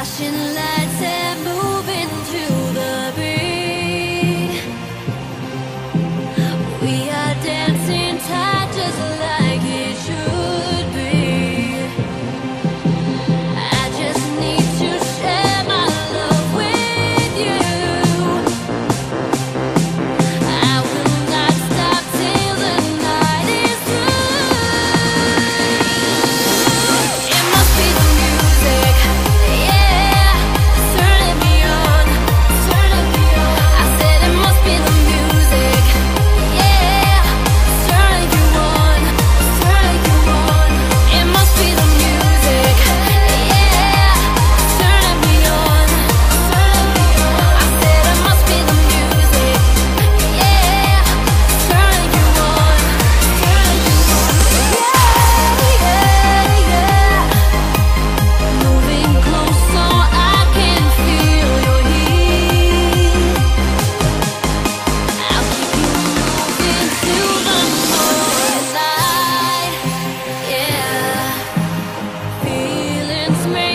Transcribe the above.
Flashing lights and moving to the beat. We are dancing tight just like it should be. I just need to share my love with you. I will not stop till the night is through. It must be the music, yeah, turning me on, turning me on. I said it must be the music, yeah, turning you on, turning you on. It must be the music, yeah, turning me on, turning me on. I said it must be the music, yeah, turning you on, turning you on. Yeah, yeah, yeah. Moving close so I can feel your heat. I'll keep you moving till the morning light. Yeah, feelings make